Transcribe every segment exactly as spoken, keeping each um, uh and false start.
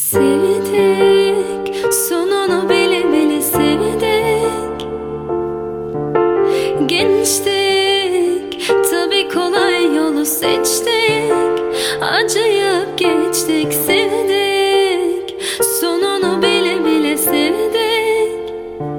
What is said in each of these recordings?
Sevdik, sonunu bile bile sevdik. Gençtik, tabi kolay yolu seçtik. Acıyıp geçtik, sevdik, sonunu bile bile sevdik.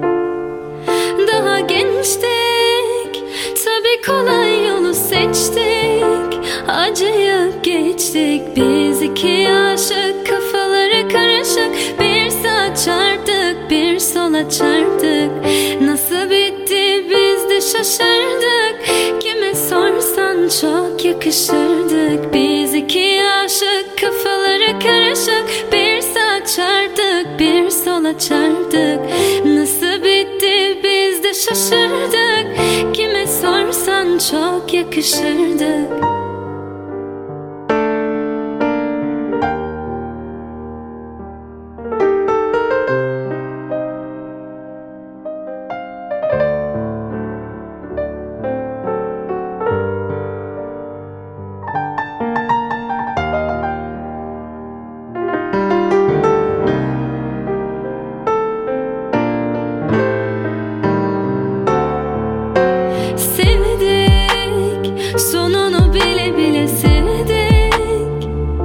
Daha gençtik, tabi kolay yolu seçtik. Acıyıp geçtik, biz iki aşık, kafaları karışık. Bir sağa çarptık, bir sola çarptık. Nasıl bitti biz de şaşırdık. Kime sorsan çok yakışırdık. Biz iki aşık, kafaları karışık. Bir sağa çarptık, bir sola çarptık. Nasıl bitti biz de şaşırdık. Kime sorsan çok yakışırdık. Sevdik, sonunu bile bile sevdik.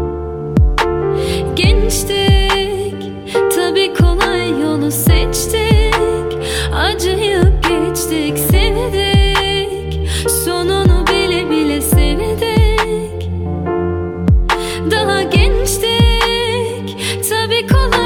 Gençtik, tabi kolay yolu seçtik. Acıyıp geçtik, sevdik, sonunu bile bile sevdik. Daha gençtik, tabi kolay